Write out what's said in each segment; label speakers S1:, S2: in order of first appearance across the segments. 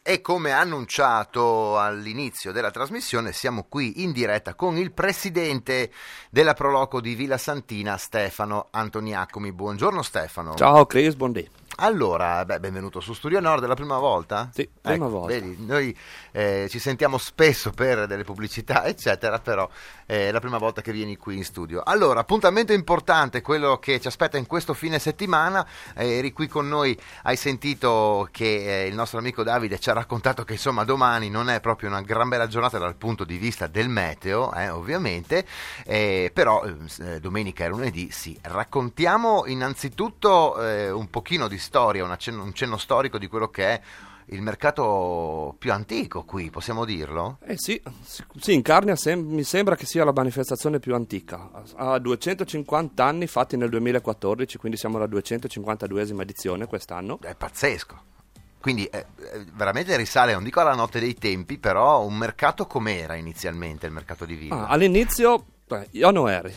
S1: E come annunciato all'inizio della trasmissione, siamo qui in diretta con il presidente della Proloco di Villa Santina, Stefano Antoniacomi. Buongiorno Stefano.
S2: Ciao Chris, buondì.
S1: Allora, benvenuto su Studio Nord, è la prima volta?
S2: Sì, prima volta.
S1: Vedi, noi ci sentiamo spesso per delle pubblicità, eccetera, però è la prima volta che vieni qui in studio. Allora, appuntamento importante, quello che ci aspetta in questo fine settimana. Eri qui con noi, hai sentito che il nostro amico Davide ci ha raccontato che insomma domani non è proprio una gran bella giornata dal punto di vista del meteo, ovviamente, però domenica e lunedì sì. Raccontiamo innanzitutto un pochino di storia, un cenno storico di quello che è il mercato più antico qui, possiamo dirlo?
S2: Sì, in Carnia mi sembra che sia la manifestazione più antica. Ha 250 anni, fatti nel 2014, quindi siamo alla 252esima edizione quest'anno.
S1: È pazzesco. Quindi veramente risale, non dico alla notte dei tempi, però un mercato com'era inizialmente, il mercato di Villa?
S2: All'inizio, io non eri.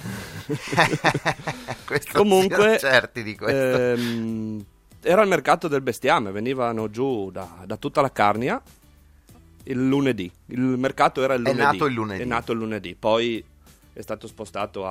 S1: Comunque, certi di questo.
S2: Era il mercato del bestiame, venivano giù da tutta la Carnia il lunedì. Il mercato era il lunedì. È nato il lunedì. Poi è stato spostato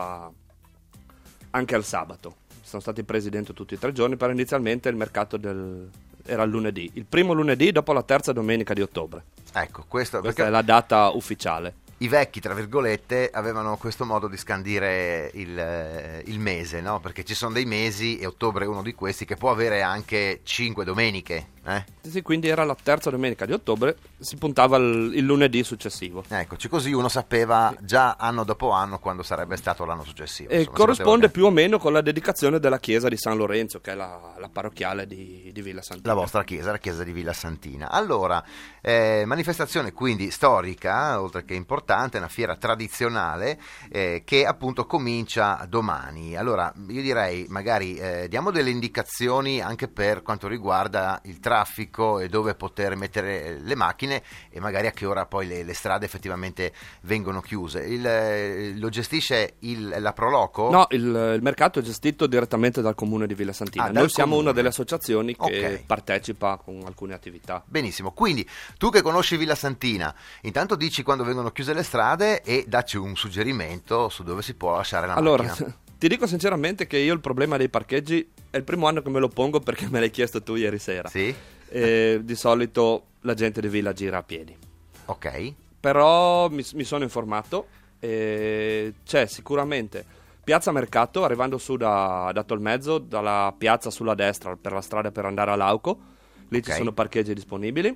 S2: anche al sabato. Sono stati presi dentro tutti e 3 giorni, però inizialmente il mercato era il lunedì. Il primo lunedì dopo la terza domenica di ottobre.
S1: Ecco, questa
S2: è la data ufficiale.
S1: I vecchi, tra virgolette, avevano questo modo di scandire il mese, no? Perché ci sono dei mesi, e ottobre è uno di questi, che può avere anche 5 domeniche.
S2: Sì, quindi era la terza domenica di ottobre, si puntava il lunedì successivo.
S1: Eccoci, così uno sapeva già anno dopo anno quando sarebbe stato l'anno successivo.
S2: E corrisponde più o meno con la dedicazione della chiesa di San Lorenzo, che è la parrocchiale di Villa Santina.
S1: La vostra chiesa, la chiesa di Villa Santina. Allora, manifestazione quindi storica, oltre che importante, una fiera tradizionale che appunto comincia domani. Allora, io direi magari diamo delle indicazioni anche per quanto riguarda il traffico e dove poter mettere le macchine e magari a che ora poi le strade effettivamente vengono chiuse. Lo gestisce la Proloco?
S2: No, il mercato è gestito direttamente dal comune di Villa Santina. Noi siamo una delle associazioni che partecipa con alcune attività.
S1: Benissimo, quindi tu che conosci Villa Santina, intanto dici quando vengono chiuse le strade e dacci un suggerimento su dove si può lasciare la macchina.
S2: Ti dico sinceramente che io il problema dei parcheggi è il primo anno che me lo pongo, perché me l'hai chiesto tu ieri sera.
S1: Sì?
S2: Di solito la gente di Villa gira a piedi.
S1: Ok.
S2: Però mi sono informato e c'è sicuramente Piazza Mercato, arrivando su da Tolmezzo, dalla piazza sulla destra per la strada per andare a Lauco. Lì ci sono parcheggi disponibili.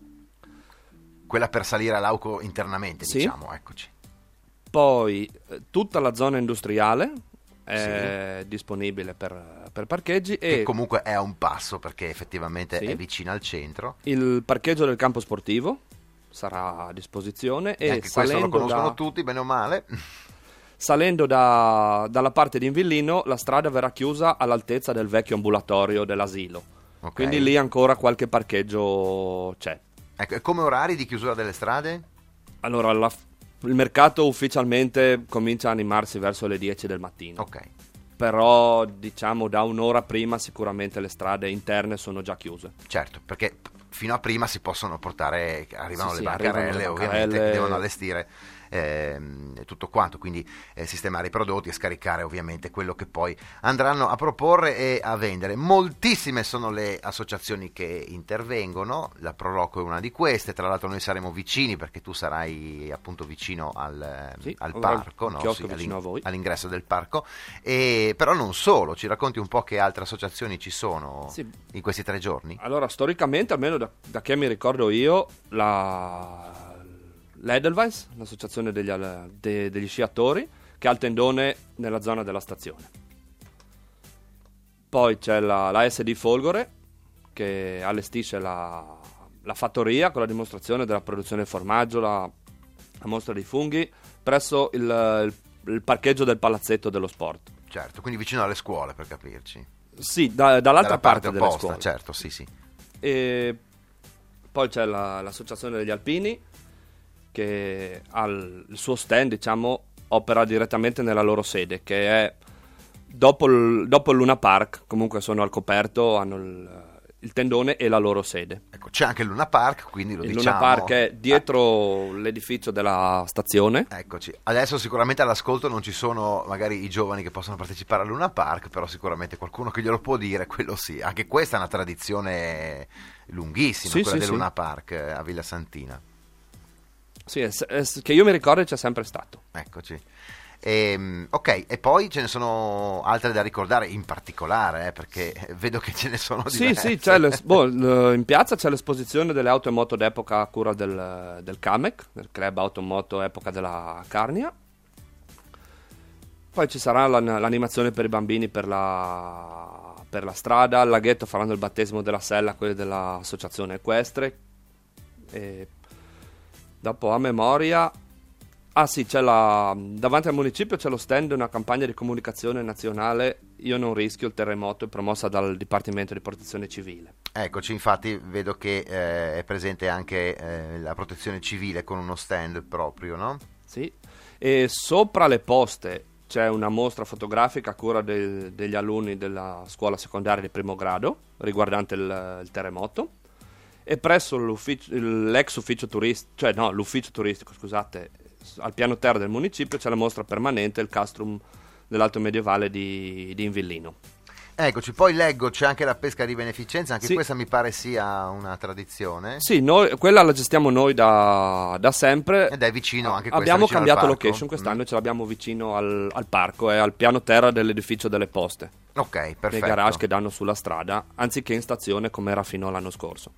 S1: Quella per salire a Lauco internamente,
S2: sì.
S1: Diciamo, eccoci.
S2: Poi tutta la zona industriale è disponibile per parcheggi.
S1: Che comunque è a un passo, perché effettivamente è vicino al centro.
S2: Il parcheggio del campo sportivo sarà a disposizione. E
S1: anche questo lo conoscono tutti, bene o male.
S2: Salendo dalla parte di Invillino, la strada verrà chiusa all'altezza del vecchio ambulatorio dell'asilo. Quindi lì ancora qualche parcheggio c'è.
S1: Ecco, e come orari di chiusura delle strade?
S2: Allora, il mercato ufficialmente comincia a animarsi verso le 10 del mattino. Però diciamo da un'ora prima sicuramente le strade interne sono già chiuse.
S1: Certo, perché fino a prima si possono portare, arrivano le bancarelle ovviamente, che devono allestire tutto quanto, quindi sistemare i prodotti e scaricare ovviamente quello che poi andranno a proporre e a vendere. Moltissime sono le associazioni che intervengono, la Proloco è una di queste, tra l'altro noi saremo vicini perché tu sarai appunto vicino al parco,
S2: vicino a voi.
S1: All'ingresso del parco, però non solo, ci racconti un po' che altre associazioni ci sono in questi 3 giorni?
S2: Allora, storicamente, almeno da che mi ricordo io, l'Edelweiss, l'associazione degli sciatori, che ha il tendone nella zona della stazione. Poi c'è la SD Folgore, che allestisce la fattoria con la dimostrazione della produzione del formaggio, la mostra dei funghi, presso il parcheggio del palazzetto dello sport.
S1: Certo, quindi vicino alle scuole, per capirci.
S2: Sì, dall'altra parte delle
S1: opposta,
S2: scuole.
S1: Certo, sì.
S2: E poi c'è l'associazione degli alpini, che ha il suo stand, diciamo, opera direttamente nella loro sede, che è dopo il Luna Park. Comunque sono al coperto, hanno il tendone e la loro sede.
S1: Ecco, c'è anche il Luna Park, quindi lo diciamo.
S2: Il Luna Park è dietro l'edificio della stazione.
S1: Eccoci. Adesso sicuramente all'ascolto non ci sono magari i giovani che possono partecipare al Luna Park, però sicuramente qualcuno che glielo può dire, quello sì. Anche questa è una tradizione lunghissima, quella del Luna Park a Villa Santina.
S2: Sì, che io mi ricordo c'è sempre stato.
S1: Eccoci. Ok, e poi ce ne sono altre da ricordare in particolare, perché vedo che ce ne sono diverse.
S2: Sì, c'è in piazza c'è l'esposizione delle auto e moto d'epoca a cura del CAMEC, del Club Automoto Epoca della Carnia. Poi ci sarà l'animazione per i bambini per la strada. Al laghetto faranno il battesimo della sella, quelli dell'associazione equestre. E dopo a memoria... Ah sì, davanti al municipio c'è lo stand di una campagna di comunicazione nazionale Io non rischio il terremoto, promossa dal Dipartimento di Protezione Civile.
S1: Eccoci, infatti vedo che è presente anche la Protezione Civile con uno stand proprio, no?
S2: Sì, e sopra le poste c'è una mostra fotografica a cura degli alunni della scuola secondaria di primo grado riguardante il terremoto. E presso l'ex ufficio turistico, l'ufficio turistico, scusate, al piano terra del municipio c'è la mostra permanente, il castrum dell'Alto Medievale di Invillino.
S1: Eccoci, poi leggo c'è anche la pesca di beneficenza, anche questa mi pare sia una tradizione.
S2: Sì, quella la gestiamo noi da sempre.
S1: Ed è vicino anche questa.
S2: Abbiamo cambiato location quest'anno, ce l'abbiamo vicino al parco, è al piano terra dell'edificio delle poste.
S1: Ok, perfetto.
S2: Dei garage che danno sulla strada, anziché in stazione come era fino all'anno scorso.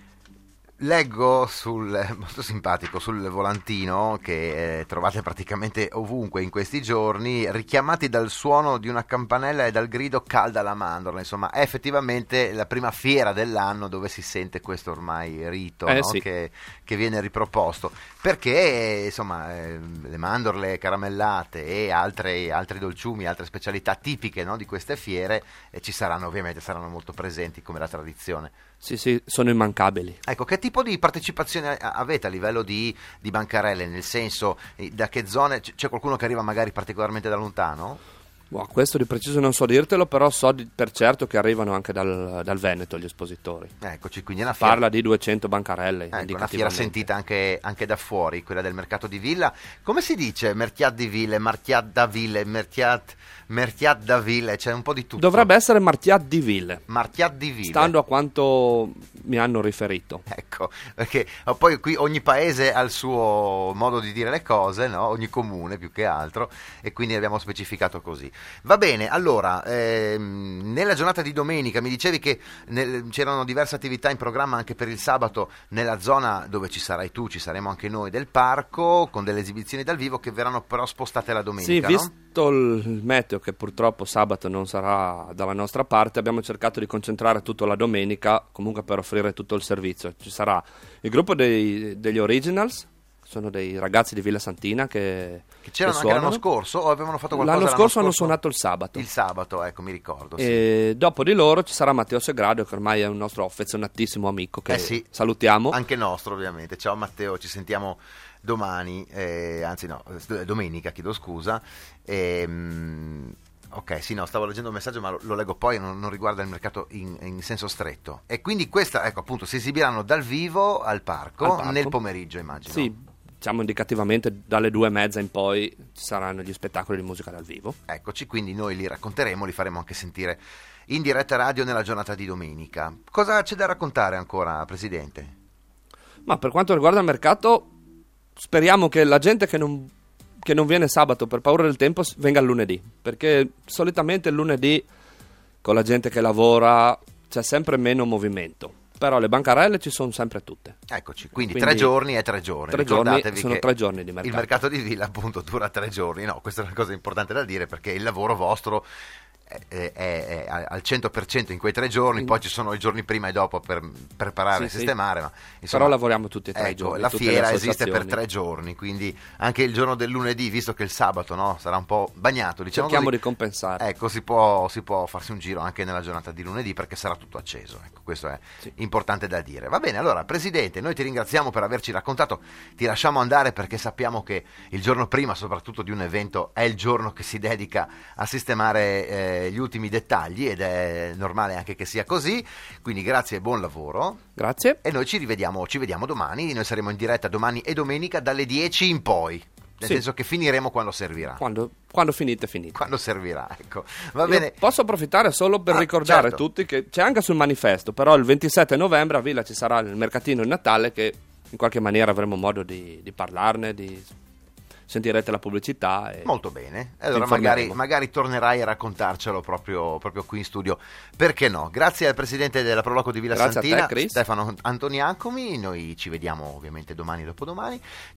S1: Leggo molto simpatico sul volantino che trovate praticamente ovunque in questi giorni, richiamati dal suono di una campanella e dal grido calda la mandorla. Insomma, è effettivamente la prima fiera dell'anno dove si sente questo ormai rito, no?
S2: Sì.
S1: che viene riproposto, perché insomma le mandorle caramellate e altri dolciumi, altre specialità tipiche, no, di queste fiere ci saranno, ovviamente saranno molto presenti come la tradizione.
S2: Sì, sono immancabili.
S1: Ecco, che tipo di partecipazione avete a livello di bancarelle? Nel senso, da che zone? C'è qualcuno che arriva magari particolarmente da lontano?
S2: Questo di preciso non so dirtelo, però so per certo che arrivano anche dal Veneto gli espositori.
S1: Eccoci, quindi è una fiera...
S2: Parla di 200 bancarelle.
S1: Ecco, una fiera sentita anche da fuori, quella del mercato di Villa. Come si dice? Merchiat di Ville, Marchiat da Ville, Merchiat da Ville, c'è un po' di tutto.
S2: Dovrebbe essere Marchiat di Ville.
S1: Marchiat di Ville.
S2: Stando a quanto mi hanno riferito.
S1: Ecco, perché poi qui ogni paese ha il suo modo di dire le cose, no? Ogni comune più che altro, e quindi abbiamo specificato così. Va bene, allora, nella giornata di domenica mi dicevi che c'erano diverse attività in programma anche per il sabato nella zona dove ci sarai tu, ci saremo anche noi del parco, con delle esibizioni dal vivo che verranno però spostate la domenica.
S2: Sì, visto il meteo che purtroppo sabato non sarà dalla nostra parte, abbiamo cercato di concentrare tutto la domenica, comunque per offrire tutto il servizio. Ci sarà il gruppo degli Originals, sono dei ragazzi di Villa Santina che
S1: c'erano anche l'anno scorso o avevano fatto qualcosa
S2: l'anno scorso? Hanno suonato il sabato.
S1: Il sabato, ecco, mi ricordo.
S2: E sì. Dopo di loro ci sarà Matteo Segrado, che ormai è un nostro affezionatissimo amico, che
S1: sì,
S2: salutiamo.
S1: Anche nostro, ovviamente. Ciao Matteo, ci sentiamo domani, domenica, chiedo scusa. Ok, sì, no, stavo leggendo un messaggio, ma lo leggo poi, non riguarda il mercato in senso stretto. E quindi questa, ecco, appunto, si esibiranno dal vivo al parco nel pomeriggio, immagino.
S2: Sì, diciamo indicativamente dalle 2:30 in poi ci saranno gli spettacoli di musica dal vivo.
S1: Eccoci, quindi noi li racconteremo, li faremo anche sentire in diretta radio nella giornata di domenica. Cosa c'è da raccontare ancora, Presidente?
S2: Ma per quanto riguarda il mercato, speriamo che la gente che non viene sabato per paura del tempo venga il lunedì, perché solitamente il lunedì con la gente che lavora c'è sempre meno movimento, però le bancarelle ci sono sempre tutte.
S1: Eccoci, quindi 3 giorni e 3 giorni.
S2: 3 giorni sono 3 giorni di mercato.
S1: Il mercato di Villa appunto dura 3 giorni, no, questa è una cosa importante da dire, perché il lavoro vostro è al 100% in quei 3 giorni, poi ci sono i giorni prima e dopo per preparare e sistemare, ma insomma,
S2: però lavoriamo tutti e 3 giorni.
S1: La fiera esiste per 3 giorni, quindi anche il giorno del lunedì, visto che il sabato, no, sarà un po' bagnato, diciamo,
S2: cerchiamo
S1: così,
S2: di compensare.
S1: Ecco, si può farsi un giro anche nella giornata di lunedì, perché sarà tutto acceso, ecco, questo è importante da dire. Va bene, allora Presidente, noi ti ringraziamo per averci raccontato, ti lasciamo andare perché sappiamo che il giorno prima, soprattutto di un evento, è il giorno che si dedica a sistemare gli ultimi dettagli, ed è normale anche che sia così, quindi grazie e buon lavoro.
S2: Grazie.
S1: E noi ci vediamo domani, noi saremo in diretta domani e domenica dalle 10 in poi. Nel senso che finiremo quando servirà.
S2: Quando finite.
S1: Quando servirà, ecco. Va bene.
S2: Posso approfittare solo per ricordare a tutti che c'è anche sul manifesto, però il 27 novembre a Villa ci sarà il mercatino di Natale, che in qualche maniera avremo modo di parlarne, sentirete la pubblicità. E
S1: molto bene, allora magari tornerai a raccontarcelo proprio qui in studio, perché no? Grazie al presidente della Proloco di Villa Santina, Stefano Antoniacomi. Noi ci vediamo ovviamente domani e dopodomani.